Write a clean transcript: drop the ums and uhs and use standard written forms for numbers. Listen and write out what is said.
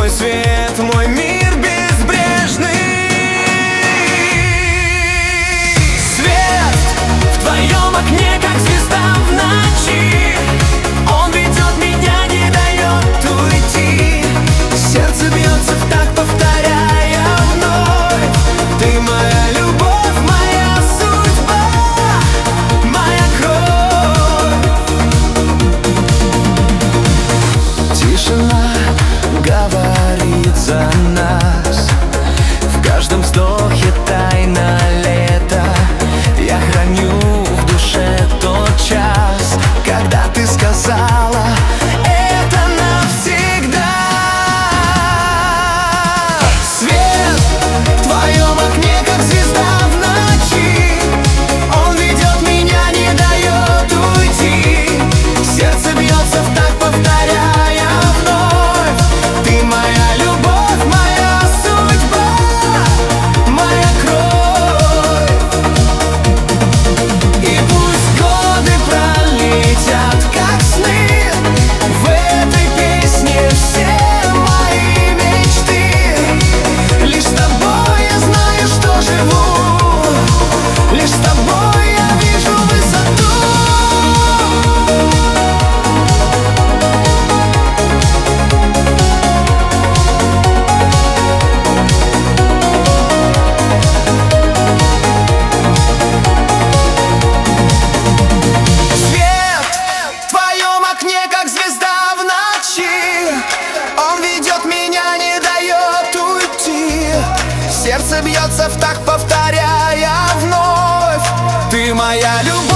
свет, мой мир безбрежный. Свет в твоем окне, как звезда в ночи. Он ведет меня, не дает уйти. Сердце бьется в такт, повторяя вновь: ты моя любовь, моя судьба, моя кровь. Тишина говорит за нас. В каждом вздохе тайна лета. Я храню в душе тот час, когда ты сказала: это навсегда. Свет в твоем окне, как звезда в ночи. Он ведет меня, не дает уйти. Сердце бьется в такт, повторяя вновь: ты моя любовь, моя судьба, моя кровь. И пусть годы пролетят, как сны, в этой песне все мои мечты. Лишь с тобой я знаю, что живу, лишь с тобой я вижу высоту. Свет в твоем окне, как звезда в ночи. Он ведет меня, не дает уйти. Сердце бьется в такт, повторяя вновь: ты моя любовь.